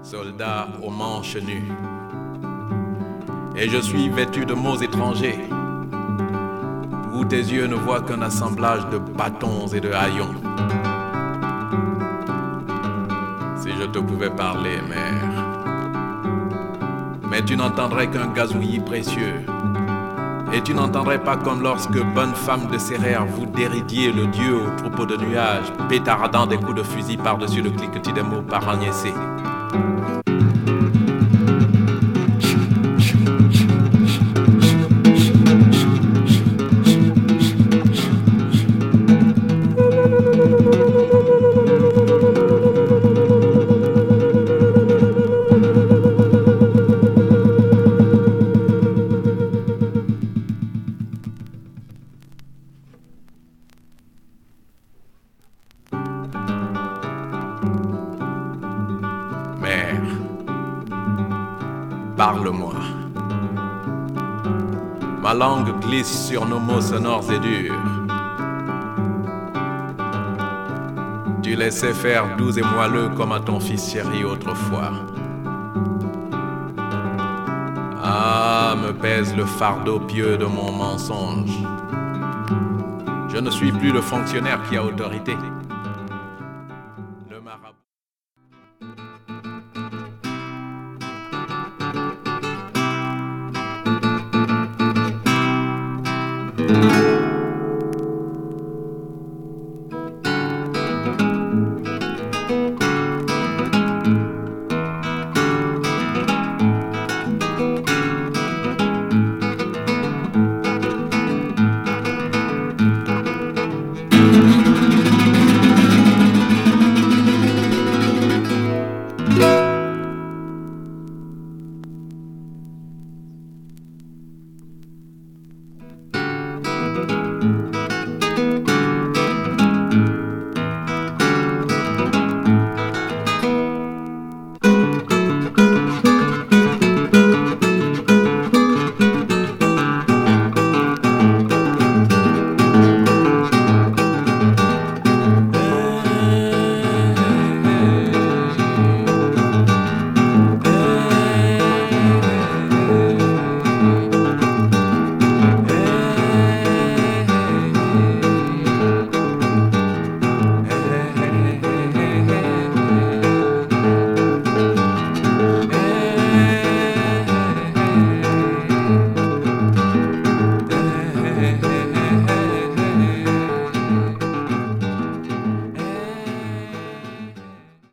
soldat aux manches nues. Et je suis vêtu de mots étrangers, où tes yeux ne voient qu'un assemblage de bâtons et de haillons. Si je te pouvais parler, mère, mais tu n'entendrais qu'un gazouillis précieux. Et tu n'entendrais pas comme lorsque, bonne femme de Cérère, vous déridiez le dieu au troupeau de nuages, pétardant des coups de fusil par-dessus le cliquetis des mots par Agnès. Mère, parle-moi. Ma langue glisse sur nos mots sonores et durs. Tu laissais faire doux et moelleux comme à ton fils chéri autrefois. Ah, me pèse le fardeau pieux de mon mensonge. Je ne suis plus le fonctionnaire qui a autorité. Le marabout.